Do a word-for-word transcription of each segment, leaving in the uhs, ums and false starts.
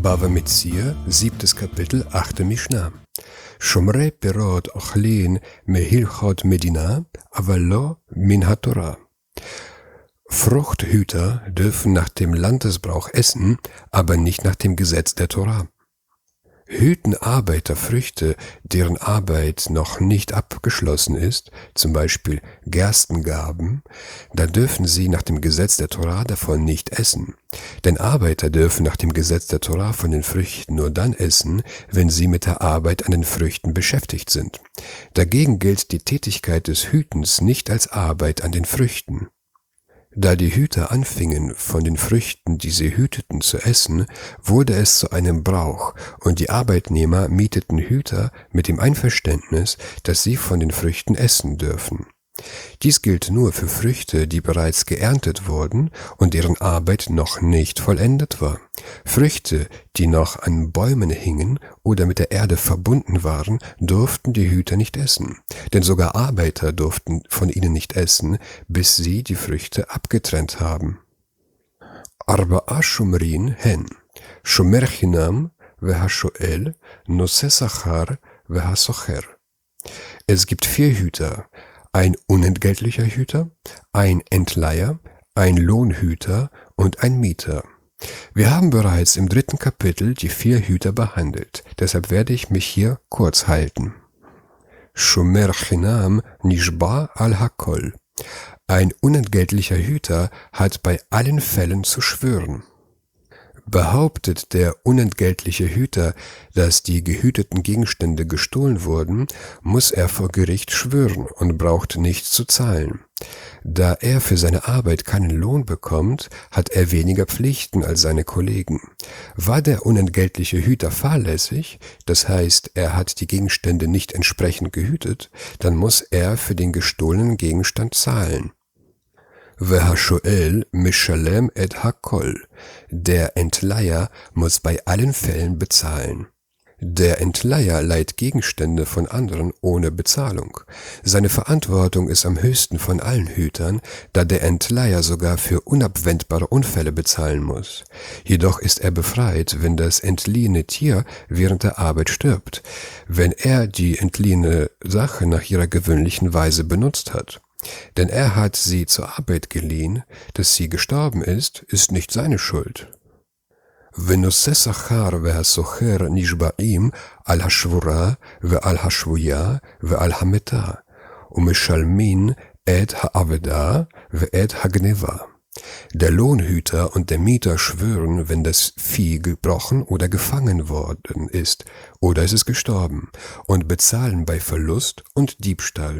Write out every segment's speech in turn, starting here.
Bava Metzia, siebtes Kapitel, achte Mishnah. Shomrei Perot Ochlin Mehilchot Medina, aber lo min haTorah. Fruchthüter dürfen nach dem Landesbrauch essen, aber nicht nach dem Gesetz der Torah. Hüten Arbeiter Früchte, deren Arbeit noch nicht abgeschlossen ist, zum Beispiel Gerstengarben, da dürfen sie nach dem Gesetz der Torah davon nicht essen. Denn Arbeiter dürfen nach dem Gesetz der Torah von den Früchten nur dann essen, wenn sie mit der Arbeit an den Früchten beschäftigt sind. Dagegen gilt die Tätigkeit des Hütens nicht als Arbeit an den Früchten. Da die Hüter anfingen, von den Früchten, die sie hüteten, zu essen, wurde es zu einem Brauch, und die Arbeitnehmer mieteten Hüter mit dem Einverständnis, dass sie von den Früchten essen dürfen. Dies gilt nur für Früchte, die bereits geerntet wurden und deren Arbeit noch nicht vollendet war. Früchte, die noch an Bäumen hingen oder mit der Erde verbunden waren, durften die Hüter nicht essen. Denn sogar Arbeiter durften von ihnen nicht essen, bis sie die Früchte abgetrennt haben. Arba'a Shomrin hen, Shomer Chinam v'hashoel, Noseh Sachar v'hasocher. Es gibt vier Hüter: ein unentgeltlicher Hüter, ein Entleiher, ein Lohnhüter und ein Mieter. Wir haben bereits im dritten Kapitel die vier Hüter behandelt, deshalb werde ich mich hier kurz halten. Shomer Chinam nishba al hakol. Ein unentgeltlicher Hüter hat bei allen Fällen zu schwören. Behauptet der unentgeltliche Hüter, dass die gehüteten Gegenstände gestohlen wurden, muss er vor Gericht schwören und braucht nichts zu zahlen. Da er für seine Arbeit keinen Lohn bekommt, hat er weniger Pflichten als seine Kollegen. War der unentgeltliche Hüter fahrlässig, das heißt, er hat die Gegenstände nicht entsprechend gehütet, dann muss er für den gestohlenen Gegenstand zahlen. V'hashoel mishalem et hakol. Der Entleiher muss bei allen Fällen bezahlen. Der Entleiher leiht Gegenstände von anderen ohne Bezahlung. Seine Verantwortung ist am höchsten von allen Hütern, da der Entleiher sogar für unabwendbare Unfälle bezahlen muss. Jedoch ist er befreit, wenn das entliehene Tier während der Arbeit stirbt, wenn er die entliehene Sache nach ihrer gewöhnlichen Weise benutzt hat. Denn er hat sie zur Arbeit geliehen, dass sie gestorben ist, ist nicht seine Schuld. V'noseh Sachar v'hasocher nishba'im al hashvura ve'al hashvuya ve'al hameta u'mishalmin et ha'aveda ve'et ha'gneva. Der Lohnhüter und der Mieter schwören, wenn das Vieh gebrochen oder gefangen worden ist, oder es ist gestorben, und bezahlen bei Verlust und Diebstahl.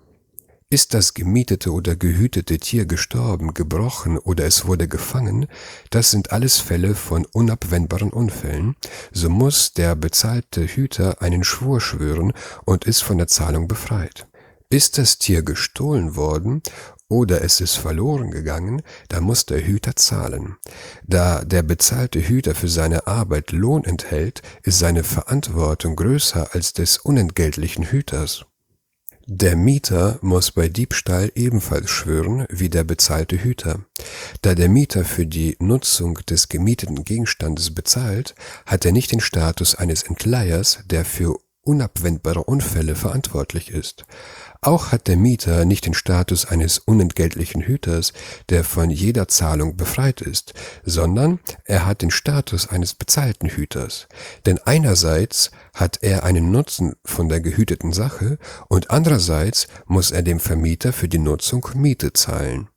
Ist das gemietete oder gehütete Tier gestorben, gebrochen oder es wurde gefangen, das sind alles Fälle von unabwendbaren Unfällen, so muss der bezahlte Hüter einen Schwur schwören und ist von der Zahlung befreit. Ist das Tier gestohlen worden oder es ist verloren gegangen, dann muss der Hüter zahlen. Da der bezahlte Hüter für seine Arbeit Lohn enthält, ist seine Verantwortung größer als des unentgeltlichen Hüters. Der Mieter muss bei Diebstahl ebenfalls schwören wie der bezahlte Hüter. Da der Mieter für die Nutzung des gemieteten Gegenstandes bezahlt, hat er nicht den Status eines Entleihers, der für unabwendbare Unfälle verantwortlich ist. Auch hat der Mieter nicht den Status eines unentgeltlichen Hüters, der von jeder Zahlung befreit ist, sondern er hat den Status eines bezahlten Hüters. Denn einerseits hat er einen Nutzen von der gehüteten Sache und andererseits muss er dem Vermieter für die Nutzung Miete zahlen.